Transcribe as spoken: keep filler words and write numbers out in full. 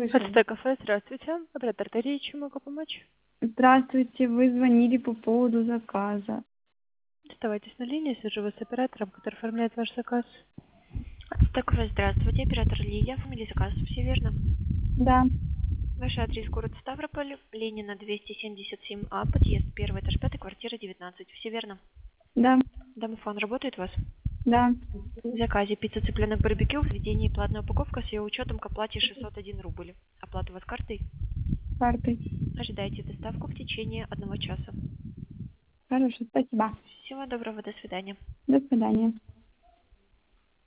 слышу. Ацтек кафе, здравствуйте. Оператор Дарья, чем могу помочь? Здравствуйте, вы звонили по поводу заказа. Оставайтесь на линии, свяжу вас с оператором, который оформляет ваш заказ. Ацтек кафе, здравствуйте. Оператор Лилия, фамилия заказа, все верно? Да, Ваш адрес город Ставрополь, Ленина двести семьдесят семь А, подъезд первый этаж пятый, квартира девятнадцать, все верно? да, Домофон работает у вас? да. В заказе пицца цыпленок барбекю в заведении платная упаковка с ее учетом к оплате шестьсот один рубль. Оплата у вас картой? Картой. Ожидайте доставку в течение одного часа. Хорошо, спасибо. Всего доброго, до свидания. До свидания.